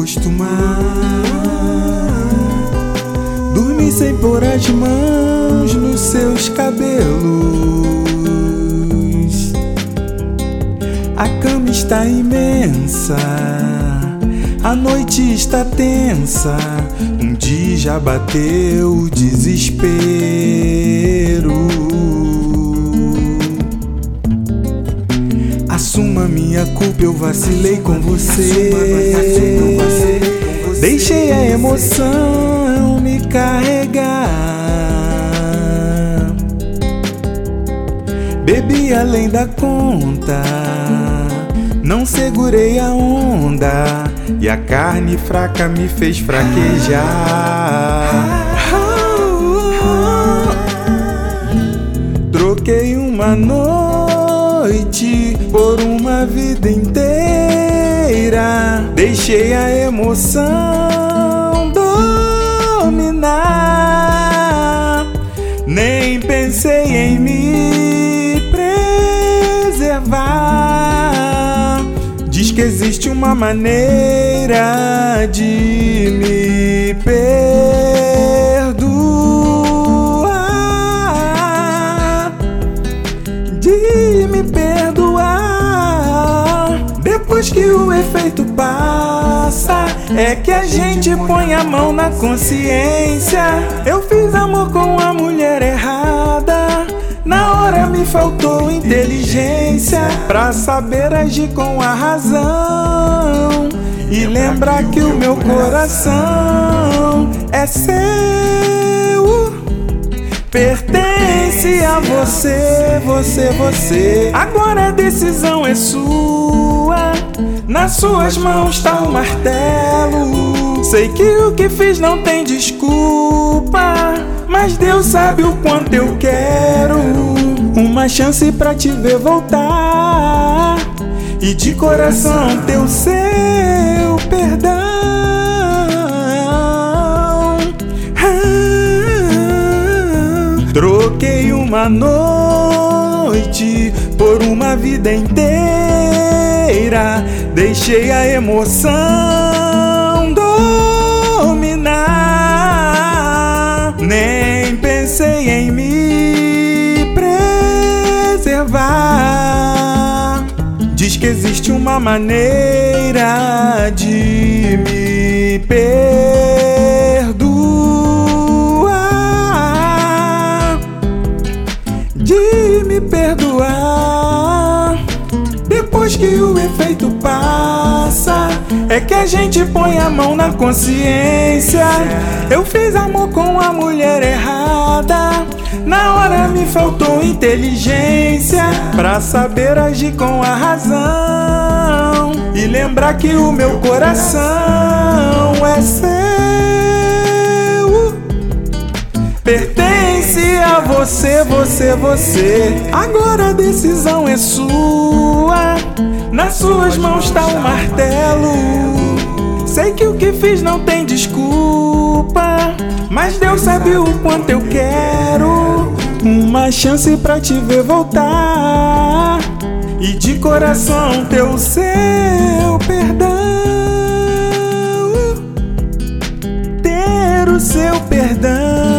acostumar. Dormir sem pôr as mãos nos seus cabelos. A cama está imensa, a noite está tensa. Um dia já bateu o desespero. Assuma minha culpa, eu vacilei com você. Deixei a emoção me carregar. Bebi além da conta, não segurei a onda, e a carne fraca me fez fraquejar. Troquei uma noite por uma vida inteira. Deixei a emoção dominar. Nem pensei em me preservar. Diz que existe uma maneira de me perdoar, de me perdoar. Depois que o efeito passa, é que a gente põe a mão na consciência. Eu fiz amor com a mulher errada, na hora me faltou inteligência pra saber agir com a razão e lembrar que o meu coração é seu, pertence a você, você. Agora a decisão é sua, nas suas mãos tá o martelo. Sei que o que fiz não tem desculpa, mas Deus sabe o quanto eu quero uma chance pra te ver voltar e de coração ter o seu perdão. Troquei uma noite por uma vida inteira. Deixei a emoção dominar. Nem pensei em me preservar. Diz que existe uma maneira de me perdoar, de me perdoar. Depois que o efeito passa, é que a gente põe a mão na consciência. Eu fiz amor com a mulher errada, na hora me faltou inteligência pra saber agir com a razão e lembrar que o meu coração é seu, pertence a você, você. Agora a decisão é sua, nas suas mãos tá o martelo. Sei que o que fiz não tem desculpa, mas Deus sabe o quanto eu quero uma chance pra te ver voltar e de coração ter o seu perdão, ter o seu perdão.